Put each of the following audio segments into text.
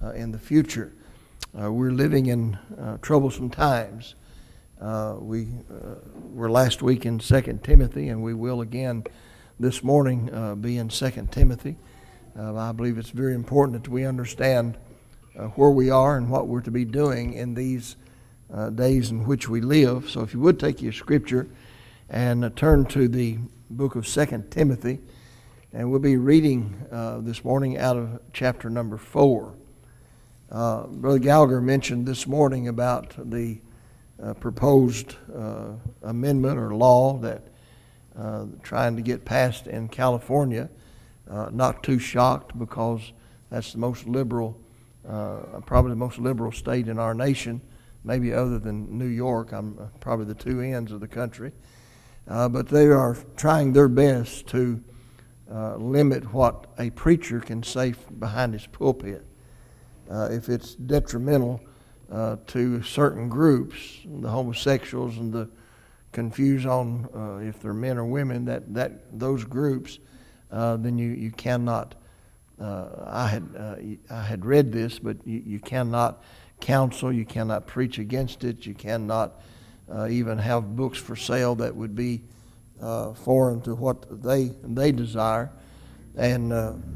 in the future. We're living in troublesome times. We were last week in 2 Timothy, and we will again this morning be in 2 Timothy. I believe it's very important that we understand where we are and what we're to be doing in these days in which we live. So if you would take your scripture and turn to the book of 2 Timothy, and we'll be reading this morning out of chapter number 4. Brother Gallagher mentioned this morning about the proposed amendment or law that trying to get passed in California. Not too shocked, because that's the most liberal, probably the most liberal state in our nation, maybe other than New York. I'm probably the two ends of the country. But they are trying their best to limit what a preacher can say behind his pulpit. If it's detrimental to certain groups, the homosexuals and the confused on if they're men or women, that those groups, then you cannot. I had read this, but you cannot counsel, you cannot preach against it, you cannot even have books for sale that would be foreign to what they desire, and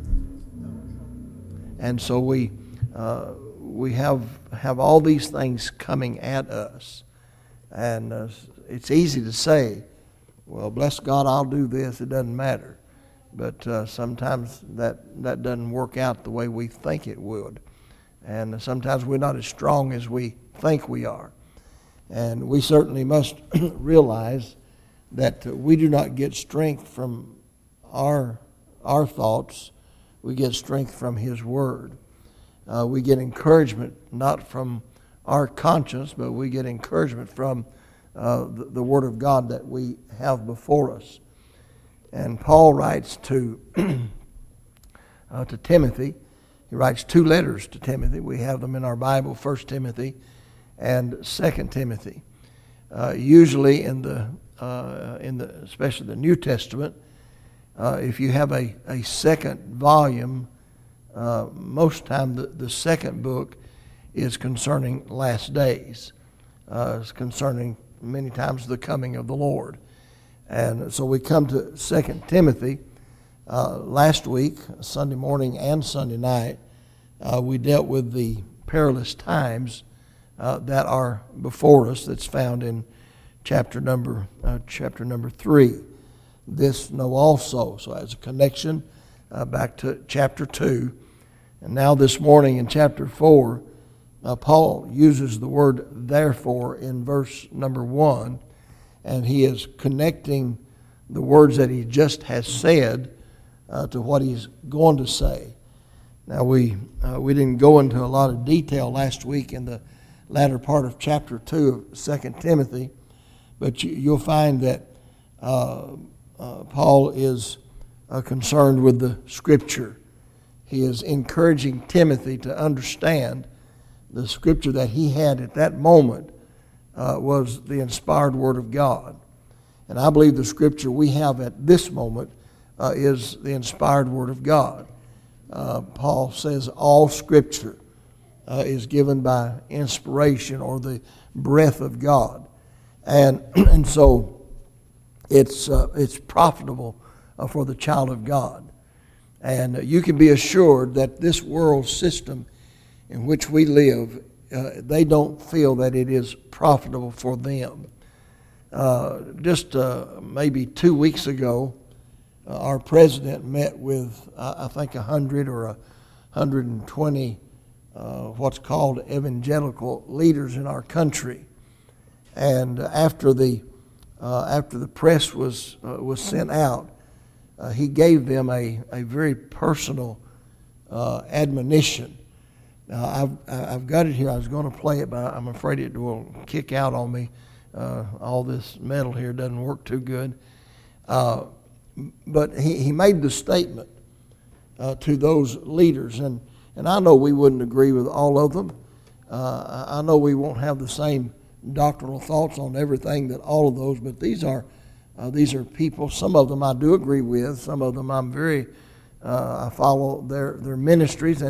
so we have all these things coming at us, and it's easy to say, well, bless God, I'll do this, it doesn't matter. But sometimes that doesn't work out the way we think it would. And sometimes we're not as strong as we think we are. And we certainly must realize that we do not get strength from our thoughts. We get strength from His Word. We get encouragement not from our conscience, but we get encouragement from the Word of God that we have before us. And Paul writes to Timothy. He writes 2 letters to Timothy. We have them in our Bible, 1 Timothy and 2 Timothy. Usually in the especially the New Testament, if you have a second volume, most time the second book is concerning last days. It's concerning many times the coming of the Lord. And so we come to 2 Timothy. Last week, Sunday morning and Sunday night, we dealt with the perilous times that are before us. That's found in chapter number 3. This know also. So as a connection back to chapter 2. And now this morning in chapter 4, Paul uses the word therefore in verse number 1. And he is connecting the words that he just has said to what he's going to say. Now we didn't go into a lot of detail last week in the latter part of chapter 2 of 2 Timothy, but you'll find that Paul is concerned with the Scripture. He is encouraging Timothy to understand the Scripture that he had at that moment was the inspired Word of God. And I believe the Scripture we have at this moment is the inspired Word of God. Paul says all Scripture is given by inspiration or the breath of God. And so it's profitable for the child of God. And you can be assured that this world system in which we live, they don't feel that it is profitable for them. Just maybe 2 weeks ago, our president met with, I think, 100 or 120 what's called evangelical leaders in our country. And after the press was sent out, he gave them a very personal admonition. I've got it here. I was going to play it, but I'm afraid it will kick out on me. All this metal here doesn't work too good. But he made the statement to those leaders, and I know we wouldn't agree with all of them. I know we won't have the same doctrinal thoughts on everything that all of those, but these are people. Some of them I do agree with. Some of them I'm very I follow their ministries, and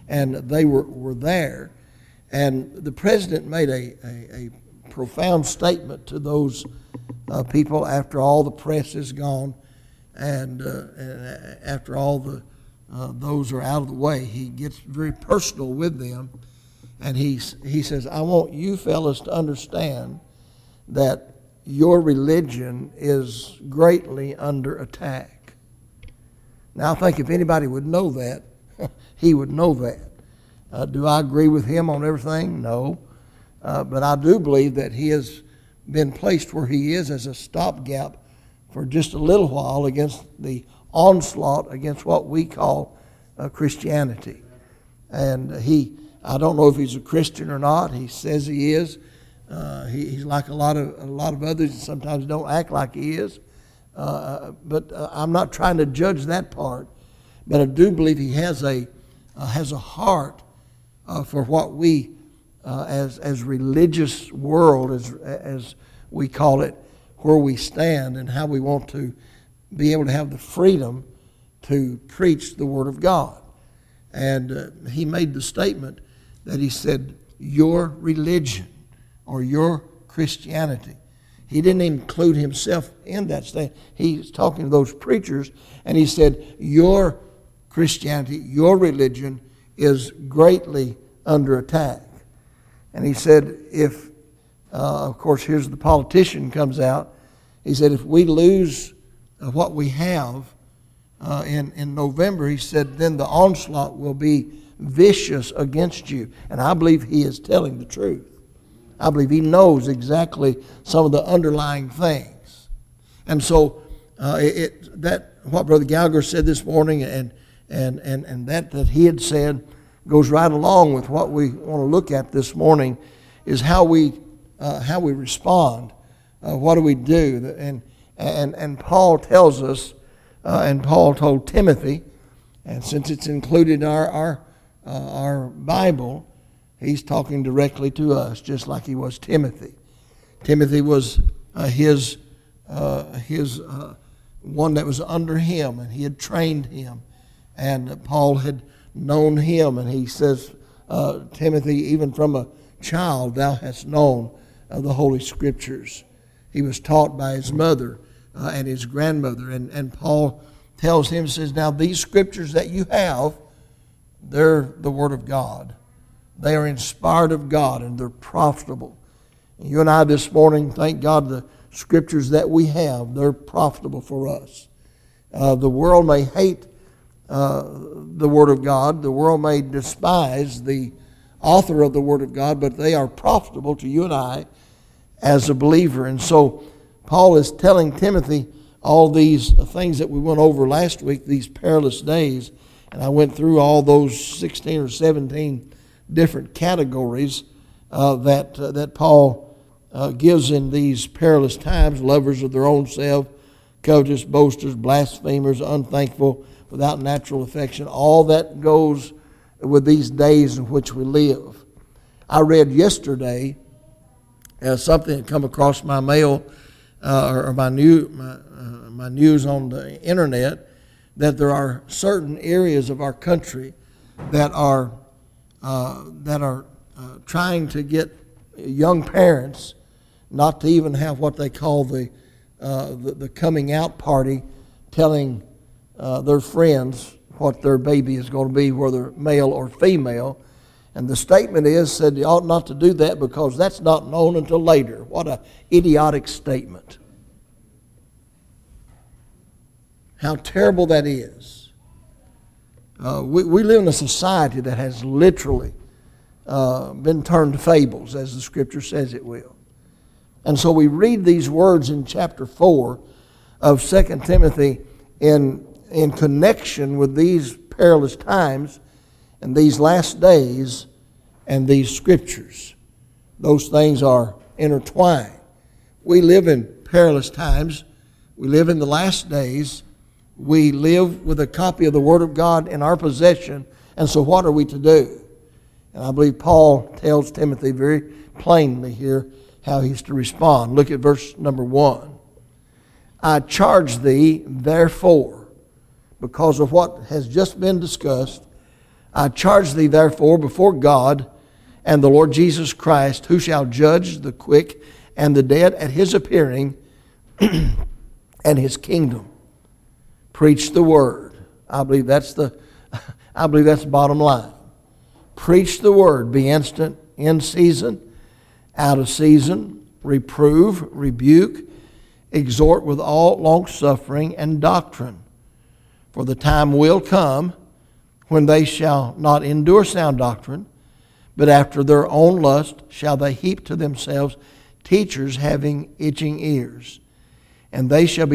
and they were there. And the president made a profound statement to those people after all the press is gone and after all the those are out of the way. He gets very personal with them, and he says, I want you fellas to understand that your religion is greatly under attack. Now, I think if anybody would know that, he would know that. Do I agree with him on everything? No. But I do believe that he has been placed where he is as a stopgap for just a little while against the onslaught against what we call Christianity. And I don't know if he's a Christian or not. He says he is. He's like a lot of others that sometimes don't act like he is. But I'm not trying to judge that part. But I do believe he has a heart for what we, as religious world, as we call it, where we stand and how we want to be able to have the freedom to preach the Word of God. And he made the statement that he said, your religion or your Christianity. He didn't include himself in that statement. He's talking to those preachers, and he said, your Christianity, your religion is greatly under attack. And he said, if, of course, here's the politician comes out. He said, if we lose what we have in November, he said, then the onslaught will be vicious against you. And I believe he is telling the truth. I believe he knows exactly some of the underlying things. And so what Brother Gallagher said this morning and that he had said goes right along with what we want to look at this morning, is how we respond. What do we do? And Paul tells us, and Paul told Timothy, and since it's included in our Bible, he's talking directly to us, just like he was Timothy. Timothy was his one that was under him, and he had trained him, and Paul had known him, and he says, Timothy, even from a child thou hast known the Holy Scriptures. He was taught by his mother and his grandmother, and Paul tells him, says, now these Scriptures that you have, they're the Word of God. They are inspired of God, and they're profitable. And you and I this morning, thank God, the Scriptures that we have, they're profitable for us. The world may hate the Word of God. The world may despise the author of the Word of God, but they are profitable to you and I as a believer. And so Paul is telling Timothy all these things that we went over last week, these perilous days. And I went through all those 16 or 17 different categories that Paul gives in these perilous times: lovers of their own self, covetous, boasters, blasphemers, unthankful, without natural affection. All that goes with these days in which we live. I read yesterday something that come across my mail or my news on the internet, that there are certain areas of our country that are trying to get young parents not to even have what they call the coming out party, telling their friends what their baby is going to be, whether male or female. And the statement said you ought not to do that because that's not known until later. What an idiotic statement. How terrible that is. We live in a society that has literally been turned to fables, as the Scripture says it will. And so we read these words in chapter 4 of 2 Timothy in connection with these perilous times and these last days and these Scriptures. Those things are intertwined. We live in perilous times. We live in the last days. We live with a copy of the Word of God in our possession. And so what are we to do? And I believe Paul tells Timothy very plainly here how he's to respond. Look at verse number 1. I charge thee, therefore, because of what has just been discussed, I charge thee therefore before God and the Lord Jesus Christ, who shall judge the quick and the dead at his appearing and his kingdom. Preach the word. I believe that's the bottom line. Preach the word. Be instant, in season, out of season. Reprove, rebuke, exhort with all longsuffering and doctrine. For the time will come when they shall not endure sound doctrine, but after their own lust shall they heap to themselves teachers having itching ears. And they shall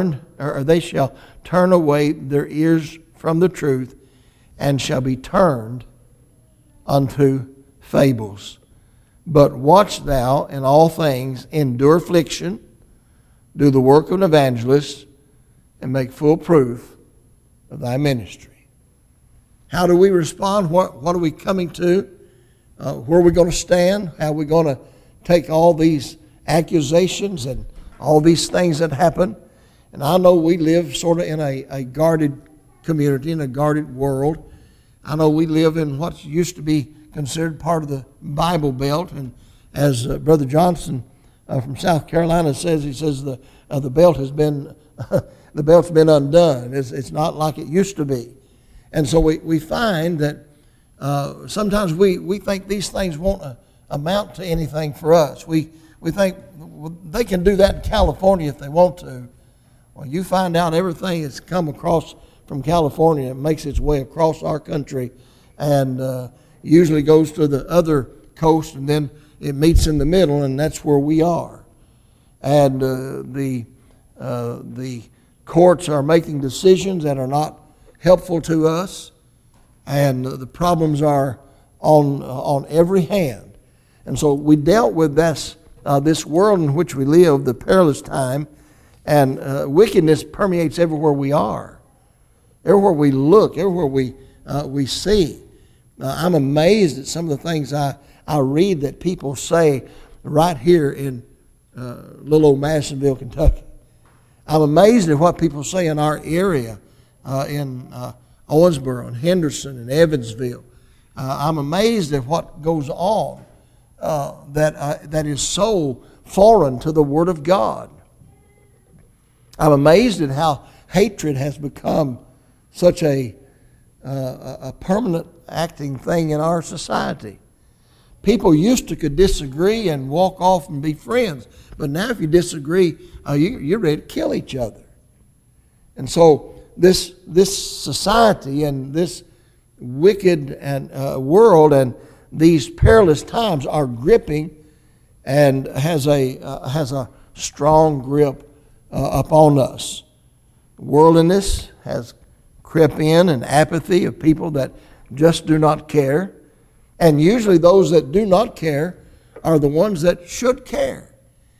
turn away their ears from the truth, and shall be turned unto fables. But watch thou in all things, endure affliction, do the work of an evangelist, and make full proof of thy ministry. How do we respond? What are we coming to? Where are we going to stand? How are we going to take all these accusations and all these things that happen? And I know we live sort of in a guarded community, in a guarded world. I know we live in what used to be considered part of the Bible Belt. And as Brother Johnson from South Carolina says, he says the belt has been the belt's been undone. It's not like it used to be. And so we find that sometimes we think these things won't amount to anything for us. We think they can do that in California if they want to. Well, you find out everything that's come across from California, it makes its way across our country, and usually goes to the other coast, and then it meets in the middle, and that's where we are. And the courts are making decisions that are not helpful to us, and the problems are on every hand. And so we dealt with this world in which we live, the perilous time, and wickedness permeates everywhere we are, everywhere we look, everywhere we see. I'm amazed at some of the things I read that people say right here in little old Madisonville, Kentucky. I'm amazed at what people say in our area, in Owensboro and Henderson and Evansville. I'm amazed at what goes on that is so foreign to the Word of God. I'm amazed at how hatred has become such a permanent acting thing in our society. People used to could disagree and walk off and be friends, but now if you disagree, you're ready to kill each other. And so this society and this wicked and world and these perilous times are gripping and has a strong grip upon us. Worldliness has crept in, and apathy of people that just do not care. And usually those that do not care are the ones that should care.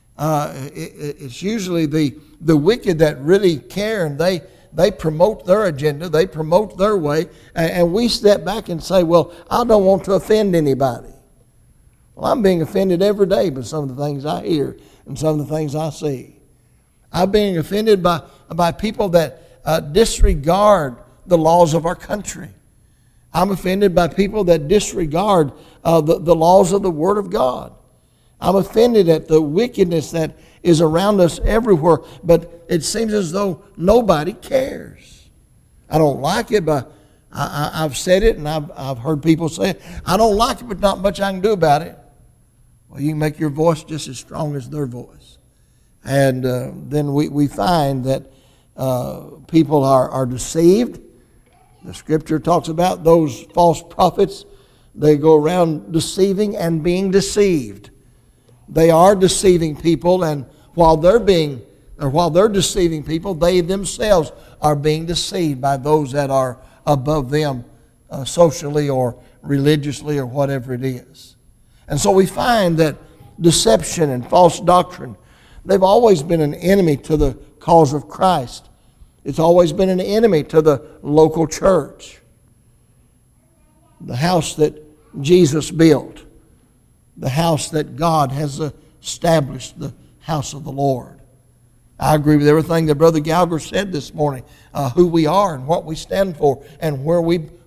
It's usually the wicked that really care, and they promote their agenda, they promote their way, and we step back and say, well, I don't want to offend anybody. Well, I'm being offended every day by some of the things I hear and some of the things I see. I'm being offended by people that disregard the laws of our country. I'm offended by people that disregard the laws of the Word of God. I'm offended at the wickedness that is around us everywhere, but it seems as though nobody cares. I don't like it, but I've said it, and I've heard people say it. I don't like it, but not much I can do about it. Well, you can make your voice just as strong as their voice. And then we find that people are deceived. The Scripture talks about those false prophets. They go around deceiving and being deceived. They are deceiving people, and while they're deceiving people, they themselves are being deceived by those that are above them socially or religiously or whatever it is. And so we find that deception and false doctrine, they've always been an enemy to the cause of Christ. It's always been an enemy to the local church. The house that Jesus built, the house that God has established, the house of the Lord. I agree with everything that Brother Gallagher said this morning, who we are and what we stand for and where we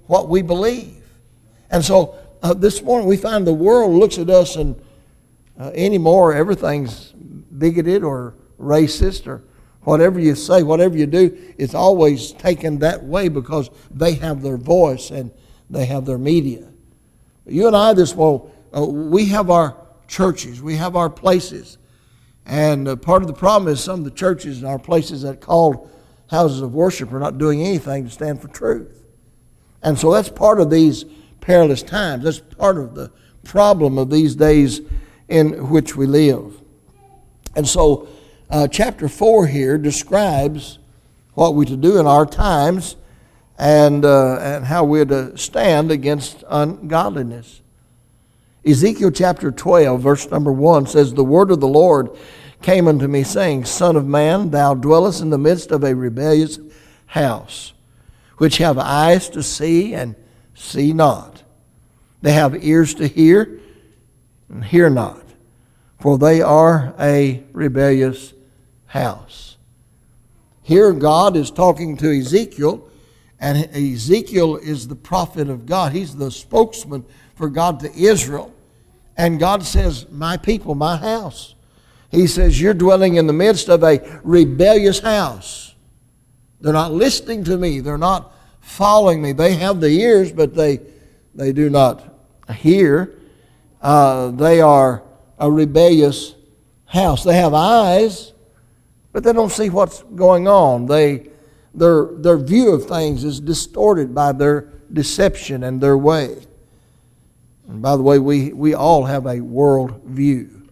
what we believe. And so this morning we find the world looks at us and anymore everything's bigoted or racist or whatever you say, whatever you do, it's always taken that way because they have their voice and they have their media. You and I this morning, we have our churches, we have our places. And part of the problem is some of the churches and our places that called houses of worship are not doing anything to stand for truth. And so that's part of these perilous times. That's part of the problem of these days in which we live. And so chapter 4 here describes what we're to do in our times and how we're to stand against ungodliness. Ezekiel chapter 12, verse number 1 says, "The word of the Lord came unto me, saying, Son of man, thou dwellest in the midst of a rebellious house, which have eyes to see and see not. They have ears to hear and hear not, for they are a rebellious house." Here God is talking to Ezekiel, and Ezekiel is the prophet of God. He's the spokesman for God to Israel. And God says, my people, my house. He says, you're dwelling in the midst of a rebellious house. They're not listening to me. They're not following me. They have the ears, but they do not hear. They are a rebellious house. They have eyes, but they don't see what's going on. Their view of things is distorted by their deception and their way. And by the way, we all have a world view.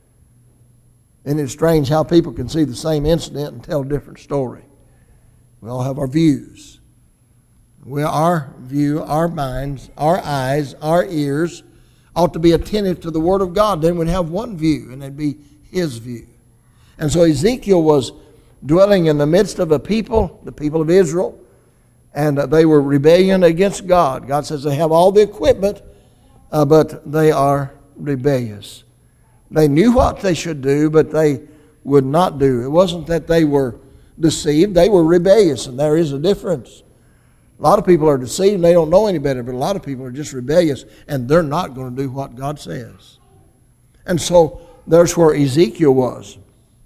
And it's strange how people can see the same incident and tell a different story. We all have our views. Our view, our minds, our eyes, our ears ought to be attentive to the Word of God. Then we'd have one view, and it'd be His view. And so Ezekiel was dwelling in the midst of a people, the people of Israel, and they were rebellion against God. God says they have all the equipment, but they are rebellious. They knew what they should do, but they would not do. It wasn't that they were deceived. They were rebellious, and there is a difference. A lot of people are deceived and they don't know any better, but a lot of people are just rebellious, and they're not going to do what God says. And so there's where Ezekiel was.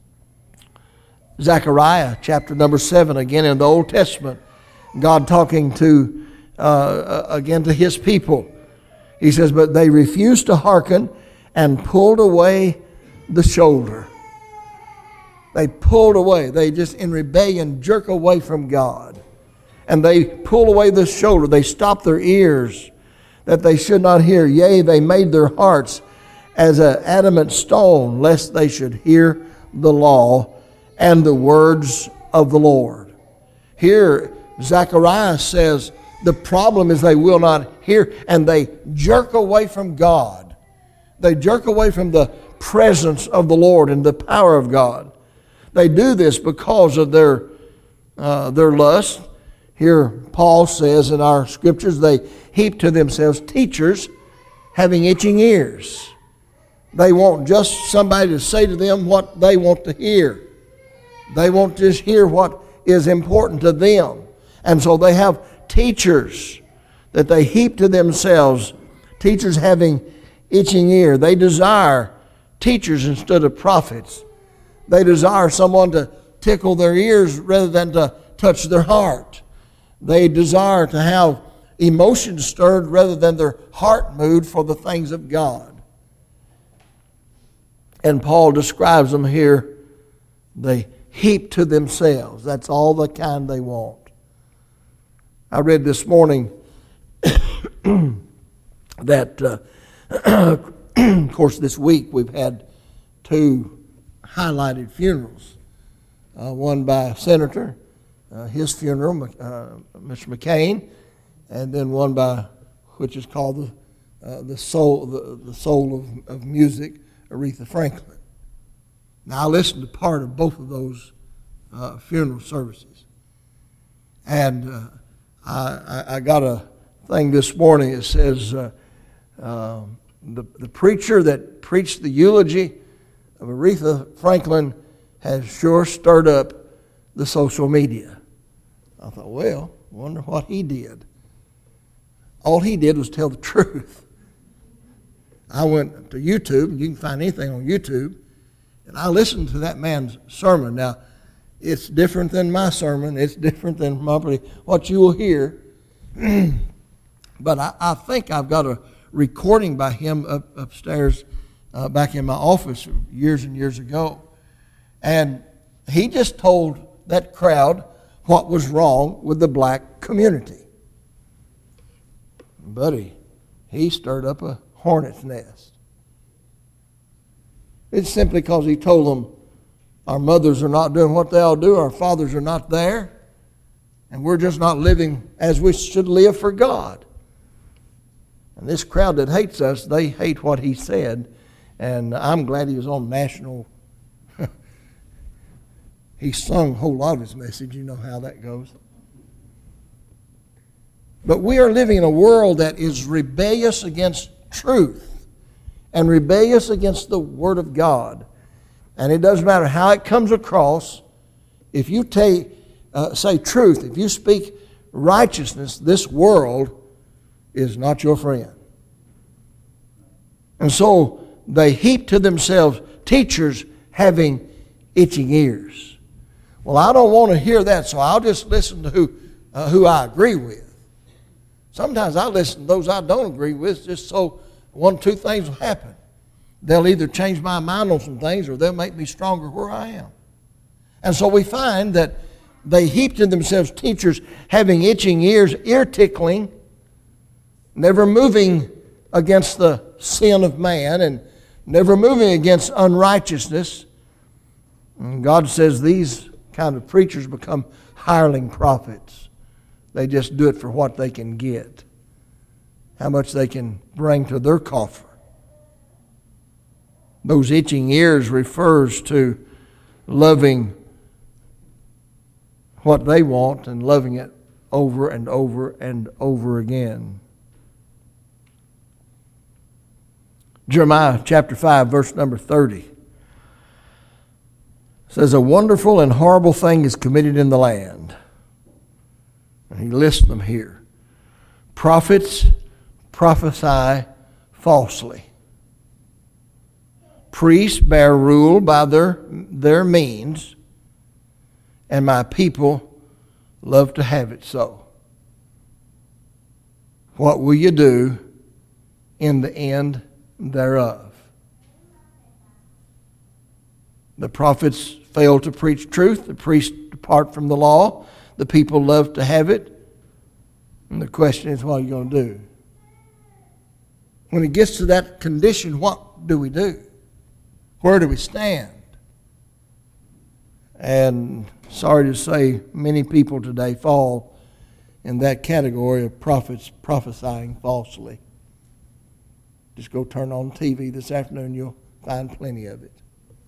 Zechariah chapter number 7, again in the Old Testament, God talking to again to His people. He says, but they refused to hearken and pulled away the shoulder. They pulled away. They just in rebellion jerk away from God. And they pull away the shoulder. They stop their ears that they should not hear. Yea, they made their hearts as an adamant stone, lest they should hear the law and the words of the Lord. Here, Zechariah says the problem is they will not hear, and they jerk away from God. They jerk away from the presence of the Lord and the power of God. They do this because of their lust. Here, Paul says in our scriptures, they heap to themselves teachers having itching ears. They want just somebody to say to them what they want to hear. They won't just hear what is important to them. And so they have teachers that they heap to themselves, teachers having itching ear. They desire teachers instead of prophets. They desire someone to tickle their ears rather than to touch their heart. They desire to have emotions stirred rather than their heart moved for the things of God. And Paul describes them here. They heap to themselves. That's all the kind they want. I read this morning that, of course, this week we've had two highlighted funerals. One by a senator, his funeral, Mr. McCain, and then one by, which is called the soul of music, Aretha Franklin. Now I listened to part of both of those funeral services, and I got a thing this morning. It says the preacher that preached the eulogy of Aretha Franklin has sure stirred up the social media. I thought, well, wonder what he did. all he did was tell the truth. I went to YouTube, and you can find anything on YouTube, and I listened to that man's sermon. Now, it's different than my sermon. It's different than probably what you will hear. But I think I've got a recording by him upstairs back in my office years and years ago. And he just told that crowd what was wrong with the black community. Buddy, he stirred up a hornet's nest. It's simply because he told them our mothers are not doing what they ought to do, our fathers are not there, and we're just not living as we should live for God. And this crowd that hates us, they hate what he said, and I'm glad he was on national. He sung a whole lot of his message. You know how that goes. But we are living in a world that is rebellious against truth and rebellious against the Word of God. And it doesn't matter how it comes across. If you say truth, if you speak righteousness, this world is not your friend. And so they heap to themselves teachers having itching ears. Well, I don't want to hear that, so I'll just listen to who I agree with. Sometimes I listen to those I don't agree with just so one or two things will happen. They'll either change my mind on some things or they'll make me stronger where I am. And so we find that they heap to themselves teachers having itching ears, ear tickling, never moving against the sin of man and never moving against unrighteousness. And God says these kind of preachers become hireling prophets. They just do it for what they can get, how much they can bring to their coffer. Those itching ears refers to loving what they want and loving it over and over and over again. Jeremiah chapter 5, verse number 30 says, "A wonderful and horrible thing is committed in the land." And he lists them here. Prophets prophesy falsely. Priests bear rule by their means, and my people love to have it so. What will you do in the end thereof? The prophets fail to preach truth. The priests depart from the law. The people love to have it. And the question is, what are you going to do? When it gets to that condition, what do we do? Where do we stand? And sorry to say, many people today fall in that category of prophets prophesying falsely. Just go turn on TV this afternoon, you'll find plenty of it.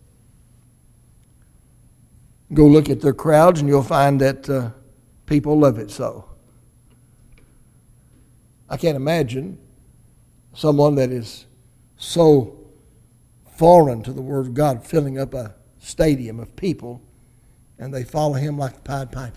Go look at their crowds and you'll find that people love it so. I can't imagine someone that is so foreign to the Word of God filling up a stadium of people and they follow him like the Pied Piper.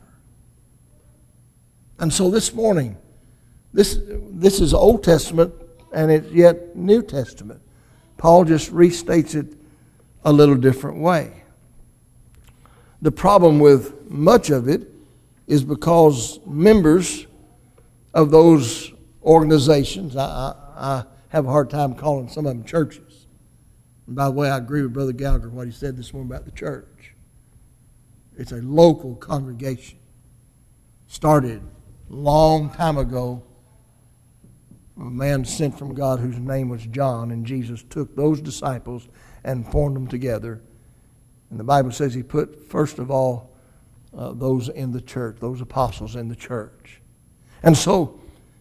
And so this morning, this is Old Testament and it's yet New Testament. Paul just restates it a little different way. The problem with much of it is because members of those organizations, I have a hard time calling some of them churches. And by the way, I agree with Brother Gallagher, what he said this morning about the church. It's a local congregation. Started a long time ago. A man sent from God whose name was John, and Jesus took those disciples and formed them together. And the Bible says he put, first of all, those in the church, those apostles in the church. And so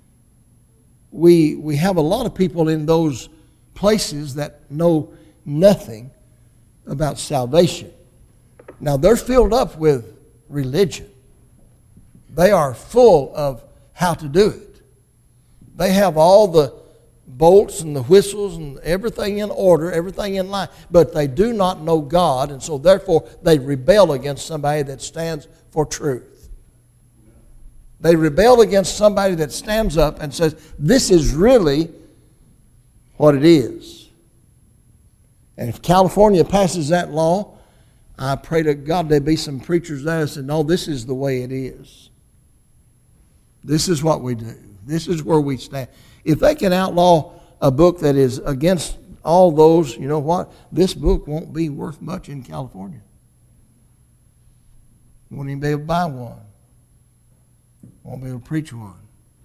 we have a lot of people in those places that know nothing about salvation. Now, they're filled up with religion. They are full of how to do it. They have all the bolts and the whistles and everything in order, everything in line, but they do not know God, and so therefore they rebel against somebody that stands for truth. They rebel against somebody that stands up and says, this is really what it is. And if California passes that law, I pray to God there be some preachers there that say, no, this is the way it is. This is what we do. This is where we stand. If they can outlaw a book that is against all those, you know what? This book won't be worth much in California. Won't even be able to buy one. Won't be able to preach one.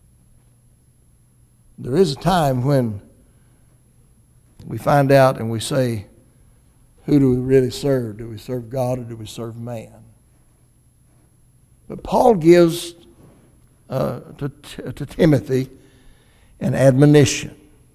There is a time when we find out and we say, who do we really serve? Do we serve God or do we serve man? But Paul gives to Timothy an admonition.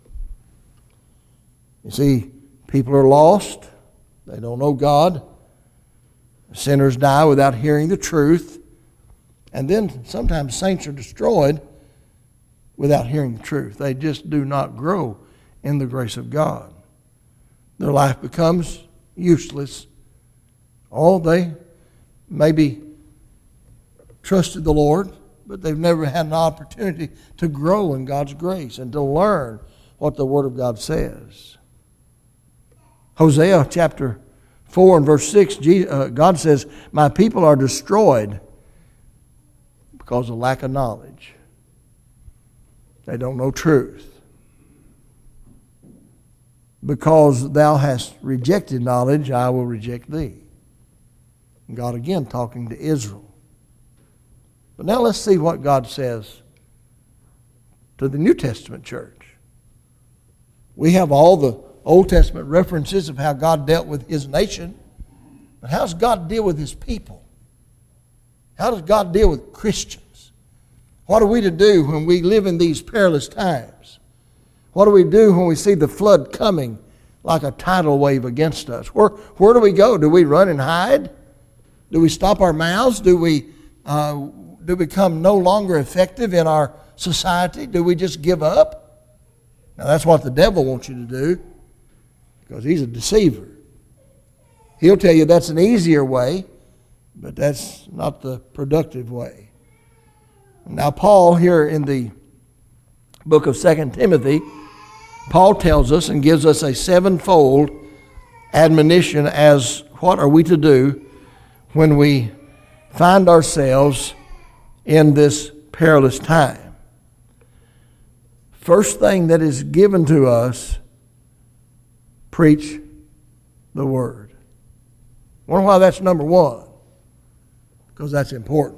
You see, people are lost. They don't know God. Sinners die without hearing the truth. And then sometimes saints are destroyed without hearing the truth. They just do not grow in the grace of God. Their life becomes useless. Oh, they maybe trusted the Lord, but they've never had an opportunity to grow in God's grace and to learn what the Word of God says. Hosea chapter 4 and verse 6, God says, my people are destroyed because of lack of knowledge. They don't know truth. Because thou hast rejected knowledge, I will reject thee. God again talking to Israel. But now let's see what God says to the New Testament church. We have all the Old Testament references of how God dealt with His nation. But how does God deal with His people? How does God deal with Christians? What are we to do when we live in these perilous times? What do we do when we see the flood coming like a tidal wave against us? Where do we go? Do we run and hide? Do we stop our mouths? Do we become no longer effective in our society? Do we just give up? Now that's what the devil wants you to do, because he's a deceiver. He'll tell you that's an easier way, but that's not the productive way. Now Paul here in the book of 2 Timothy, Paul tells us and gives us a sevenfold admonition as what are we to do when we find ourselves in this perilous time. First thing that is given to us, preach the Word. Wonder why that's number one? Because that's important.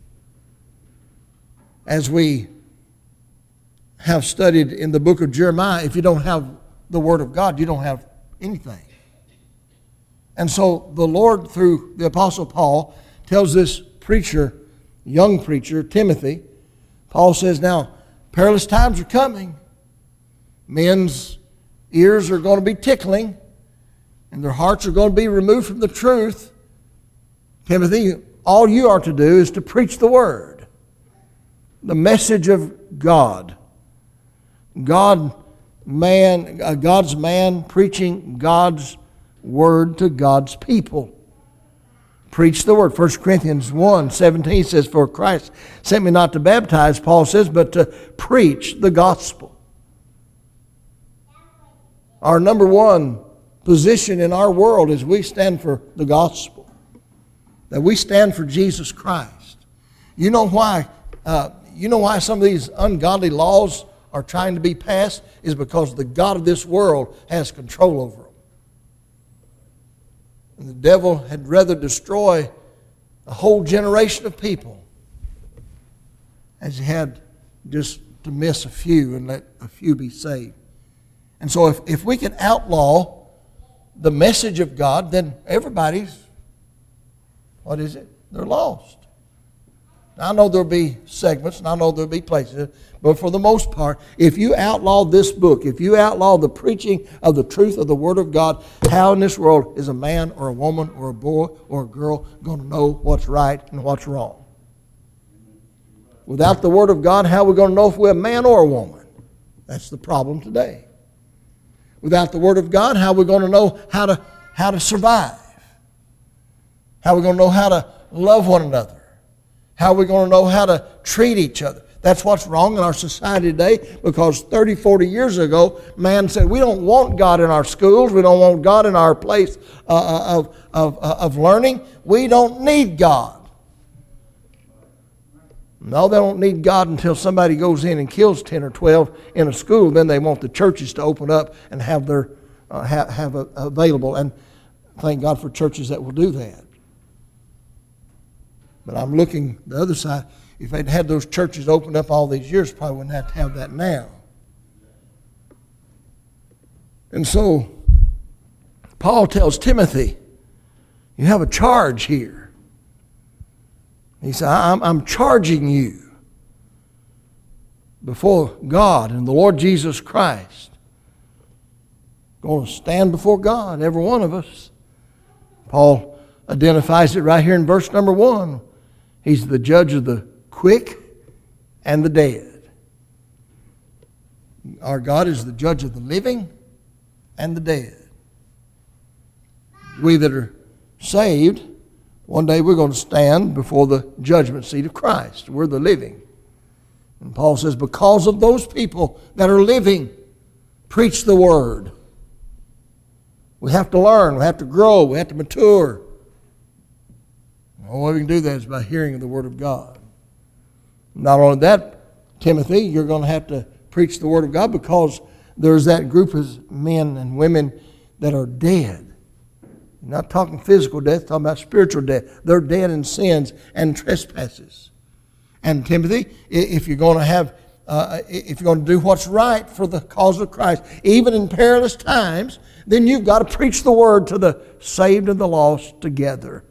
As we have studied in the book of Jeremiah, if you don't have the Word of God, you don't have anything. And so the Lord, through the Apostle Paul, tells this preacher, young preacher, Timothy, Paul says, now, perilous times are coming. Men's ears are going to be tickling, and their hearts are going to be removed from the truth. Timothy, all you are to do is to preach the Word, the message of God. God's man preaching God's Word to God's people. Preach the Word. 1 Corinthians 1:17 says, for Christ sent me not to baptize, Paul says, but to preach the gospel. Our number one position in our world is we stand for the gospel. That we stand for Jesus Christ. You know why some of these ungodly laws are trying to be passed? Is because the God of this world has control over them. And the devil had rather destroy a whole generation of people as he had just to miss a few and let a few be saved. And so if we can outlaw the message of God, then everybody's, they're lost. Now, I know there'll be segments and I know there'll be places, but for the most part, if you outlaw this book, if you outlaw the preaching of the truth of the Word of God, how in this world is a man or a woman or a boy or a girl going to know what's right and what's wrong? Without the Word of God, how are we going to know if we're a man or a woman? That's the problem today. Without the Word of God, how are we going to know how to survive? How are we going to know how to love one another? How are we going to know how to treat each other? That's what's wrong in our society today, because 30, 40 years ago, man said, we don't want God in our schools. We don't want God in our place of learning. We don't need God. No, they don't need God until somebody goes in and kills 10 or 12 in a school. Then they want the churches to open up and have their available. And thank God for churches that will do that. But I'm looking the other side. If they'd had those churches opened up all these years, probably wouldn't have to have that now. And so, Paul tells Timothy, you have a charge here. He said, I'm charging you before God and the Lord Jesus Christ. Going to stand before God, every one of us. Paul identifies it right here in verse number 1. He's the judge of the quick and the dead. Our God is the judge of the living and the dead. We that are saved, one day we're going to stand before the judgment seat of Christ. We're the living. And Paul says, because of those people that are living, preach the word. We have to learn, we have to grow, we have to mature. The only way we can do that is by hearing the word of God. Not only that, Timothy, you're going to have to preach the word of God, because there's that group of men and women that are dead. You're not talking physical death, talking about spiritual death. They're dead in sins and trespasses. And Timothy, if you're going to do what's right for the cause of Christ, even in perilous times, then you've got to preach the word to the saved and the lost together.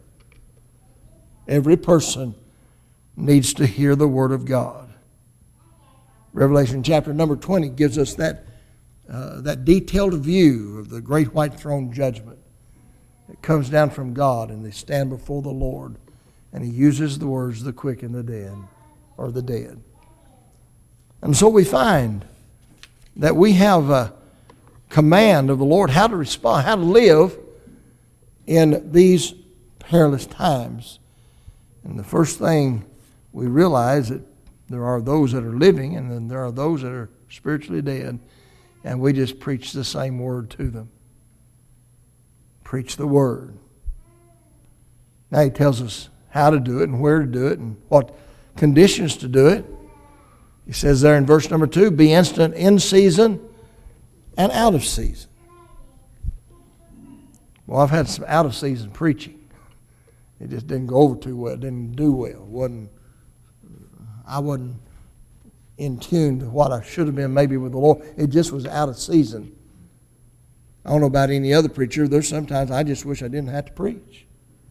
Every person needs to hear the word of God. Revelation chapter number 20 gives us that detailed view of the great white throne judgment. It comes down from God, and they stand before the Lord, and He uses the words, the quick and the dead, or the dead. And so we find that we have a command of the Lord how to respond, how to live in these perilous times. And the first thing we realize that there are those that are living, and then there are those that are spiritually dead, and we just preach the same word to them. Preach the word. Now he tells us how to do it and where to do it and what conditions to do it. He says there in verse number 2, be instant in season and out of season. Well, I've had some out of season preaching. It just didn't go over too well. It didn't do well. I wasn't in tune to what I should have been maybe with the Lord. It just was out of season. I don't know about any other preacher. There's sometimes I just wish I didn't have to preach.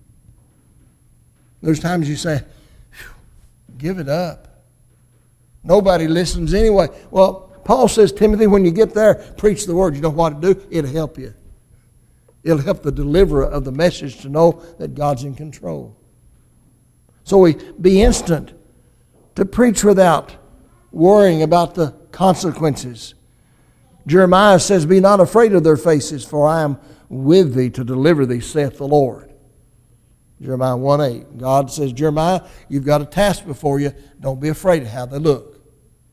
There's times you say, give it up. Nobody listens anyway. Well, Paul says, Timothy, when you get there, preach the word. You know what to do? It'll help you. It'll help the deliverer of the message to know that God's in control. So we be instant to preach without worrying about the consequences. Jeremiah says, be not afraid of their faces, for I am with thee to deliver thee, saith the Lord. Jeremiah 1:8. God says, Jeremiah, you've got a task before you. Don't be afraid of how they look.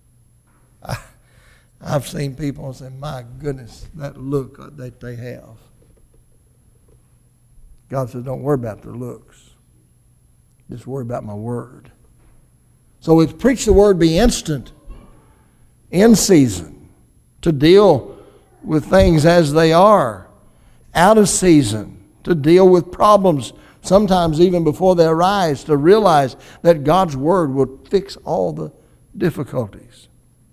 I've seen people say, my goodness, that look that they have. God says, don't worry about their looks. Just worry about my word. So we preach the word, be instant, in season, to deal with things as they are. Out of season, to deal with problems, sometimes even before they arise, to realize that God's word will fix all the difficulties.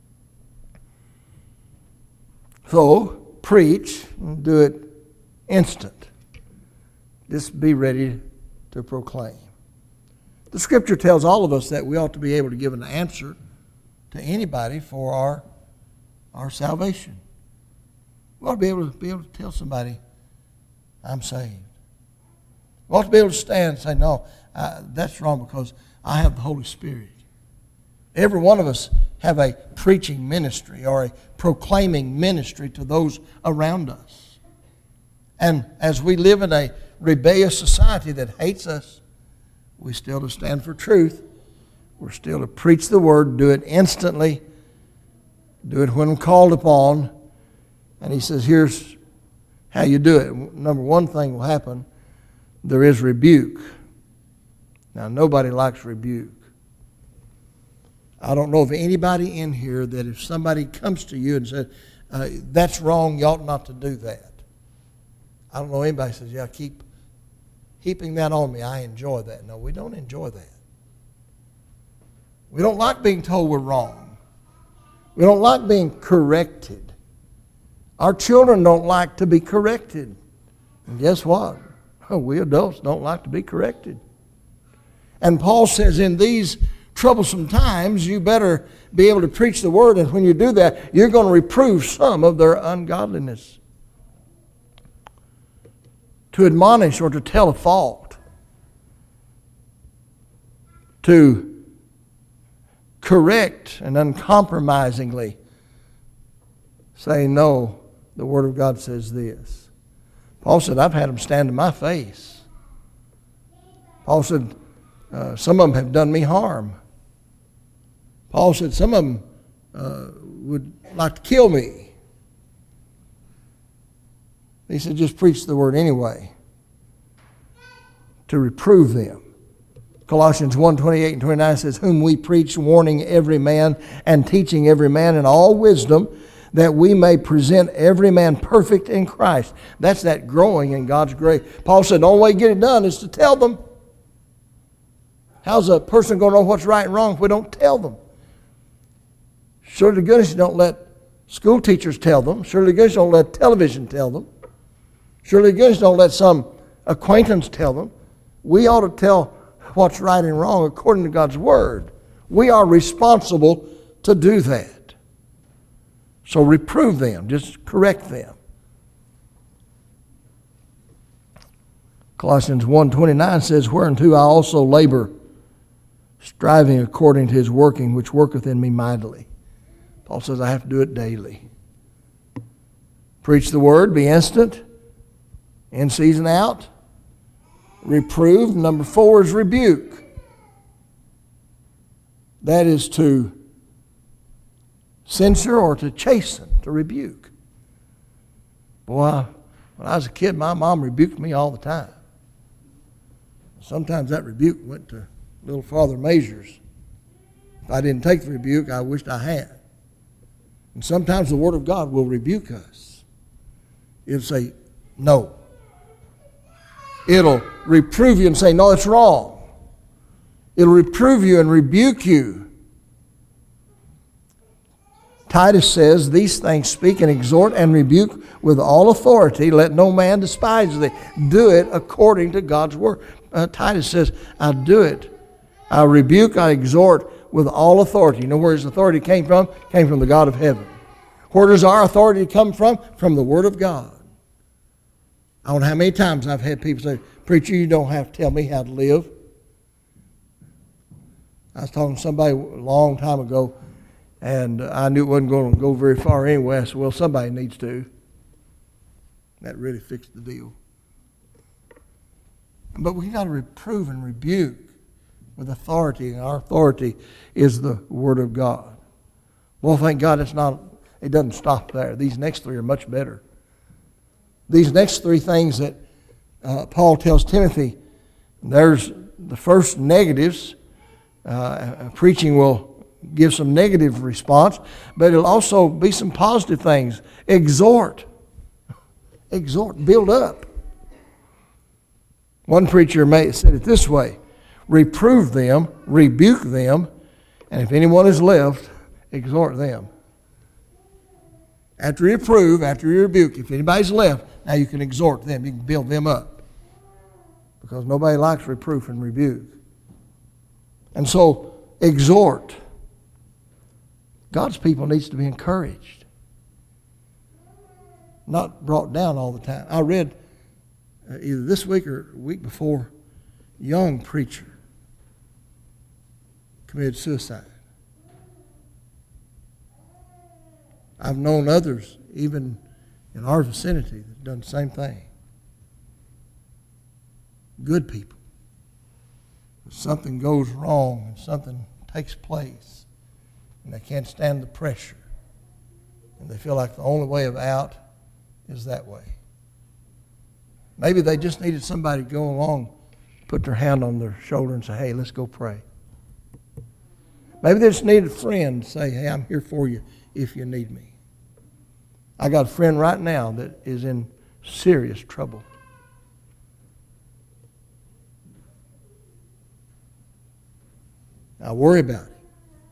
So, preach and do it instant. Just be ready to proclaim. The Scripture tells all of us that we ought to be able to give an answer to anybody for our salvation. We ought to be able to tell somebody, I'm saved. We ought to be able to stand and say, no, that's wrong because I have the Holy Spirit. Every one of us have a preaching ministry or a proclaiming ministry to those around us. And as we live in a rebellious society that hates us, we still to stand for truth. We're still to preach the word, do it instantly, do it when called upon. And he says, here's how you do it. Number one thing will happen, there is rebuke. Now, nobody likes rebuke. I don't know of anybody in here that if somebody comes to you and says, that's wrong, you ought not to do that. I don't know anybody who says, yeah, keep heaping that on me. I enjoy that. No, we don't enjoy that. We don't like being told we're wrong. We don't like being corrected. Our children don't like to be corrected. And guess what? We adults don't like to be corrected. And Paul says in these troublesome times, you better be able to preach the word, and when you do that, you're going to reprove some of their ungodliness. To admonish or to tell a fault. To correct and uncompromisingly say, no, the Word of God says this. Paul said, I've had them stand in my face. Paul said, some of them have done me harm. Paul said, some of them would like to kill me. He said, just preach the word anyway, to reprove them. Colossians 1:28 and 29 says, whom we preach, warning every man and teaching every man in all wisdom, that we may present every man perfect in Christ. That's that growing in God's grace. Paul said, the only way to get it done is to tell them. How's a person going to know what's right and wrong if we don't tell them? Surely to goodness you don't let school teachers tell them. Surely to goodness you don't let television tell them. Surely to goodness you don't let some acquaintance tell them. We ought to tell what's right and wrong according to God's Word. We are responsible to do that. So reprove them. Just correct them. Colossians 1:29 says, whereunto I also labor, striving according to his working, which worketh in me mightily. Paul says I have to do it daily. Preach the word, be instant, in season out. Reprove. Number 4 is rebuke. That is to censure or to chasten, to rebuke. Boy, when I was a kid, my mom rebuked me all the time. Sometimes that rebuke went to little farther measures. If I didn't take the rebuke, I wished I had. And sometimes the Word of God will rebuke us. It'll say, no. It'll reprove you and say, no, it's wrong. It'll reprove you and rebuke you. Titus says, these things speak and exhort and rebuke with all authority. Let no man despise thee. Do it according to God's word. Titus says, I do it. I rebuke, I exhort with all authority. You know where his authority came from? It came from the God of heaven. Where does our authority come from? From the Word of God. I don't know how many times I've had people say, preacher, you don't have to tell me how to live. I was talking to somebody a long time ago, and I knew it wasn't going to go very far anyway. I said, well, somebody needs to. That really fixed the deal. But we've got to reprove and rebuke with authority, and our authority is the Word of God. Well, thank God it doesn't stop there. These next 3 are much better. These next 3 things that Paul tells Timothy, there's the first negatives. Preaching will give some negative response, but it'll also be some positive things. Exhort, build up. One preacher said it this way, reprove them, rebuke them, and if anyone is left, exhort them. After you reprove, after you rebuke, if anybody's left, now you can exhort them, you can build them up. Because nobody likes reproof and rebuke. And so, exhort. God's people needs to be encouraged. Not brought down all the time. I read either this week or a week before, a young preacher committed suicide. I've known others, even in our vicinity, that have done the same thing. Good people. If something goes wrong and something takes place, and they can't stand the pressure, and they feel like the only way of out is that way. Maybe they just needed somebody to go along, put their hand on their shoulder and say, hey, let's go pray. Maybe they just needed a friend to say, hey, I'm here for you if you need me. I got a friend right now that is in serious trouble. I worry about him.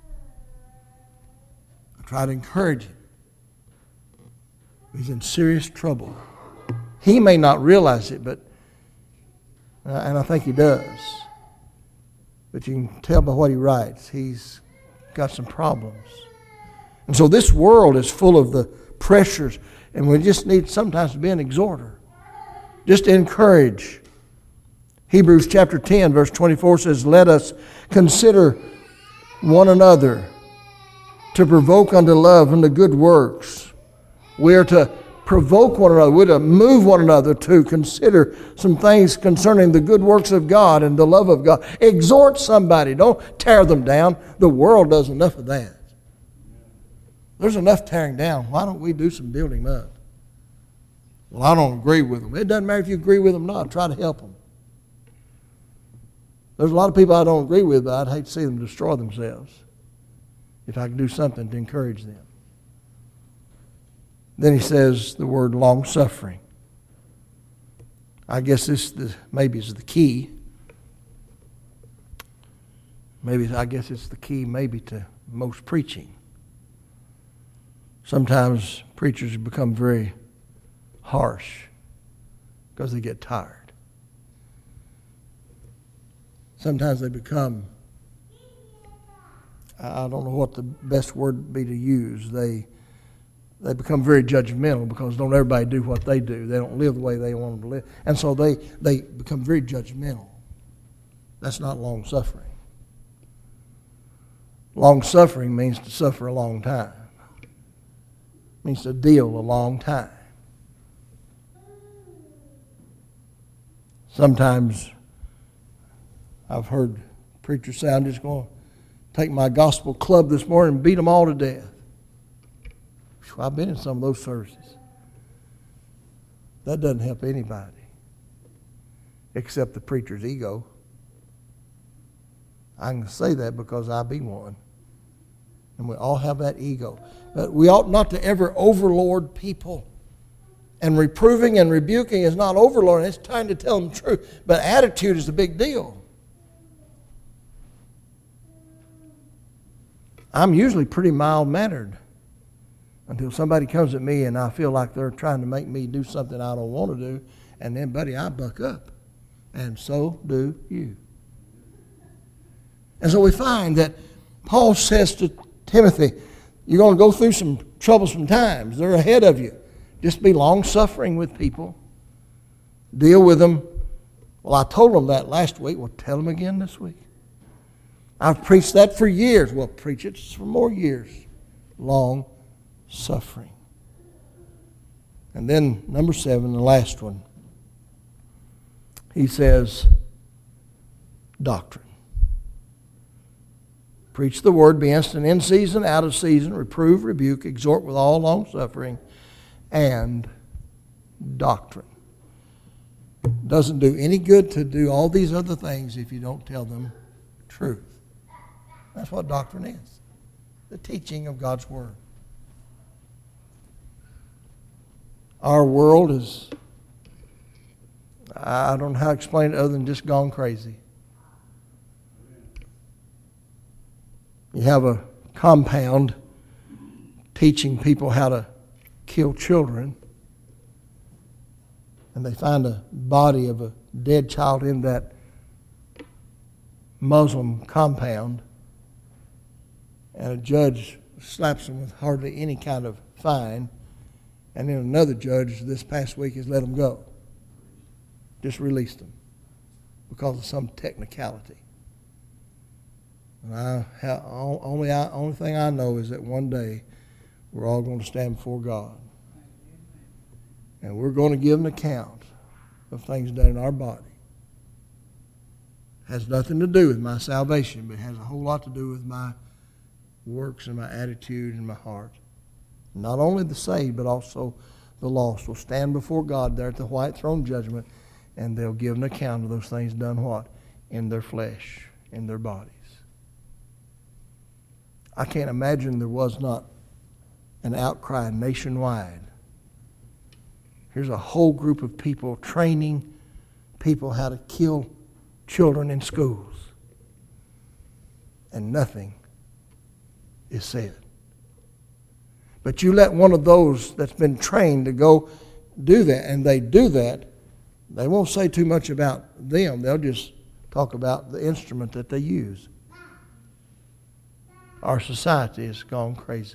I try to encourage him. He's in serious trouble. He may not realize it, but and I think he does. But you can tell by what he writes, he's got some problems. And so this world is full of the pressures, and we just need sometimes to be an exhorter. Just to encourage. Hebrews chapter 10, verse 24 says, let us consider one another to provoke unto love and to good works. We are to provoke one another. We're to move one another to consider some things concerning the good works of God and the love of God. Exhort somebody. Don't tear them down. The world does enough of that. There's enough tearing down. Why don't we do some building up? Well, I don't agree with them. It doesn't matter if you agree with them or not. Try to help them. There's a lot of people I don't agree with, but I'd hate to see them destroy themselves if I could do something to encourage them. Then he says the word long-suffering. I guess maybe is the key. I guess it's the key maybe to most preaching. Sometimes preachers become very harsh because they get tired. Sometimes they become, I don't know what the best word would be to use. They become very judgmental because don't everybody do what they do. They don't live the way they want them to live. And so they become very judgmental. That's not long-suffering. Long-suffering means to suffer a long time. It means to deal a long time. Sometimes I've heard preachers say, I'm just going to take my gospel club this morning and beat them all to death. I've been in some of those services. That doesn't help anybody except the preacher's ego. I can say that because I be one. And we all have that ego. But we ought not to ever overlord people. And reproving and rebuking is not overlording. It's trying to tell them the truth. But attitude is the big deal. I'm usually pretty mild-mannered until somebody comes at me and I feel like they're trying to make me do something I don't want to do. And then, buddy, I buck up. And so do you. And so we find that Paul says to Timothy, you're going to go through some troublesome times. They're ahead of you. Just be long-suffering with people. Deal with them. Well, I told them that last week. Well, tell them again this week. I've preached that for years. Well, preach it for more years. Long-suffering. And then number 7, the last one. He says, doctrine. Preach the word, be instant in season, out of season, reprove, rebuke, exhort with all long-suffering and doctrine. Doesn't do any good to do all these other things if you don't tell them truth. That's what doctrine is. The teaching of God's word. Our world is, I don't know how to explain it other than just gone crazy. You have a compound teaching people how to kill children, and they find a body of a dead child in that Muslim compound, and a judge slaps them with hardly any kind of fine, and then another judge this past week has let them go. Just released them because of some technicality. And only thing I know is that one day we're all going to stand before God. And we're going to give an account of things done in our body. Has nothing to do with my salvation, but has a whole lot to do with my works and my attitude and my heart. Not only the saved, but also the lost will stand before God there at the white throne judgment, and they'll give an account of those things done what? In their flesh, in their bodies. I can't imagine there was not an outcry nationwide. Here's a whole group of people training people how to kill children in schools. And nothing is said. But you let one of those that's been trained to go do that, and they do that, they won't say too much about them. They'll just talk about the instrument that they use. Our society has gone crazy.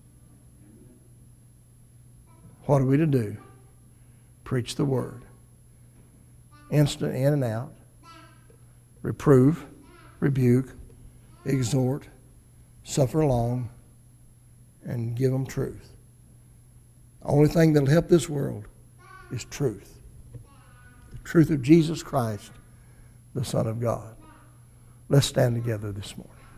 What are we to do? Preach the word. Instant in and out. Reprove, rebuke, exhort, suffer long, and give them truth. The only thing that will help this world is truth. The truth of Jesus Christ, the Son of God. Let's stand together this morning.